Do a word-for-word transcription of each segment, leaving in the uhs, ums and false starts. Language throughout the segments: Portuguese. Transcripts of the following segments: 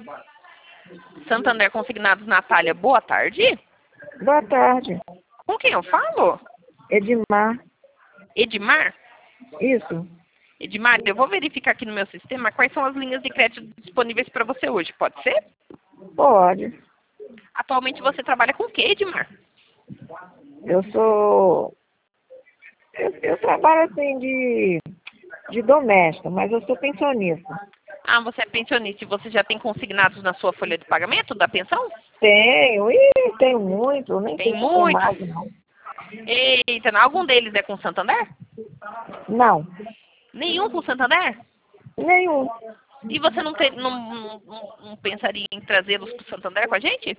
Santander Consignados, Natália, boa tarde. Boa tarde. Com quem eu falo? Edmar. Edmar? Isso. Edmar, eu vou verificar aqui no meu sistema quais são as linhas de crédito disponíveis para você hoje, pode ser? Pode. Atualmente você trabalha com o que, Edmar? Eu sou... Eu, eu trabalho assim de, de doméstica, mas eu sou pensionista. Ah, você é pensionista e você já tem consignados na sua folha de pagamento da pensão? Tenho, e tenho muito, nem Tem sei se tem muitos? mais, não. Eita, não. Algum deles é com Santander? Não, Nenhum com Santander? nenhum. E você não, tem, não, não, não- não pensaria em trazê-los para o Santander com a gente?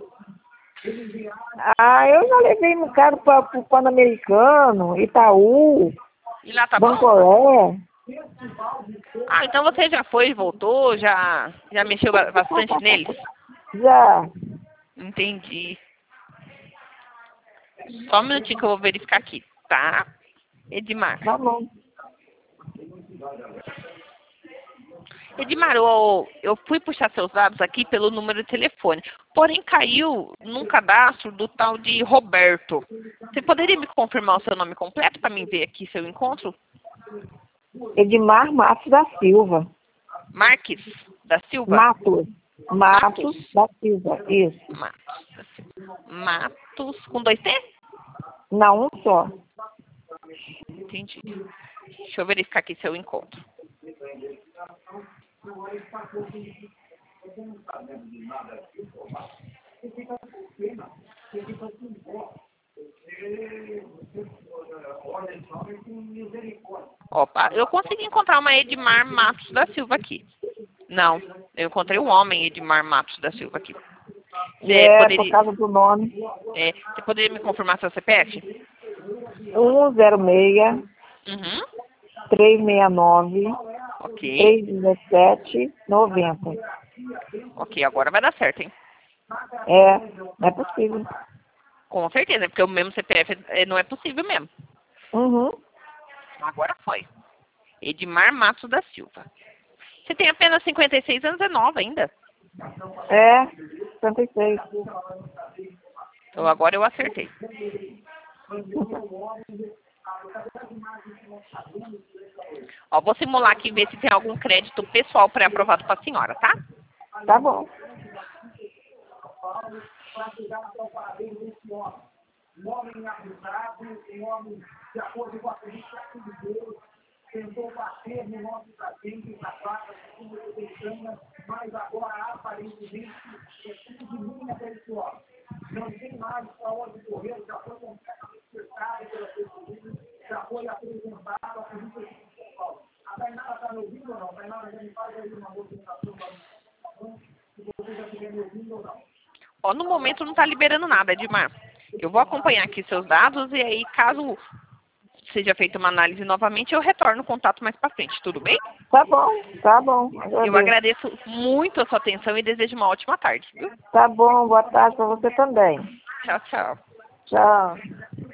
Ah, eu já levei um cara para o Pan-Americano, Itaú, E lá tá bom? Bancoré. Ah, então você já foi, voltou, já, já mexeu ba- bastante neles? Já. Entendi. Só um minutinho que eu vou verificar aqui, tá? Edmar. Tá bom. Edmar, eu, eu fui puxar seus dados aqui pelo número de telefone, porém caiu num cadastro do tal de Roberto. Você poderia me confirmar o seu nome completo para mim ver aqui seu encontro? Edmar Matos da Silva. Marques da Silva? Matos. Matos da Silva, isso. Matos da Silva. Matos com dois T? Não, um só. Entendi. Deixa eu verificar aqui seu encontro. Opa, eu consegui encontrar uma Edmar Matos da Silva aqui. Não, eu encontrei um homem Edmar Matos da Silva aqui. Você É, poderia, por causa do nome. é, você poderia me confirmar seu C P F? um zero seis, Uhum, três seis nove, ok. três um sete, noventa. Ok, agora vai dar certo, hein? É, não é possível. Com certeza, porque o mesmo C P F é- não é possível mesmo. Uhum. Agora foi. Edmar Matos da Silva. Você tem apenas cinquenta e seis anos, é nova ainda. É, sessenta e seis. Então agora eu acertei. Ó, vou simular aqui e ver se tem algum crédito pessoal pré-aprovado para a senhora, tá? Tá bom. Ó, no momento não está liberando nada, Edmar. Eu vou acompanhar aqui seus dados e aí, caso seja feita uma análise novamente, eu retorno o contato mais para frente, tudo bem? Tá bom, tá bom. Eu Agradeço. agradeço muito a sua atenção e desejo uma ótima tarde, viu? Tá bom, boa tarde pra você também. Tchau, tchau. Tchau.